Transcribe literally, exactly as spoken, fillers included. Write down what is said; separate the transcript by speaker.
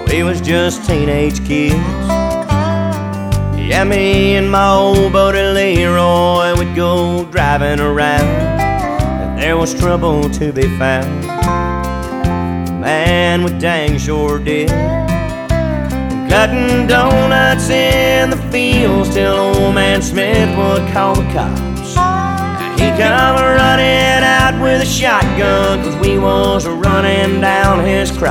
Speaker 1: we was just teenage kids. Yeah, me and my old buddy Leroy would go driving around if there was trouble to be found. Man, we dang sure did. Cutting donuts in the fields till old man Smith would call the cops. And he come running out with a shotgun, 'cause we was running down his crop.